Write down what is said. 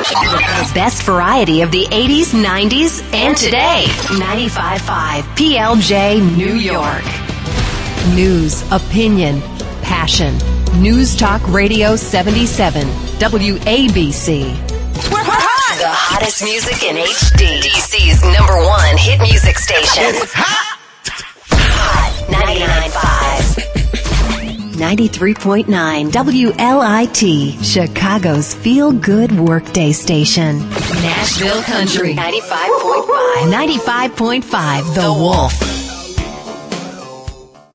The best variety of the 80s, 90s, and today. 95.5 PLJ New York. News, opinion, passion. News Talk Radio 77. WABC. We're hot! The hottest music in HD. DC's #1 hit music station. It's hot! Hot 99.5. 93.9 WLIT, Chicago's feel-good workday station. Nashville Country 95.5. 95.5 The Wolf.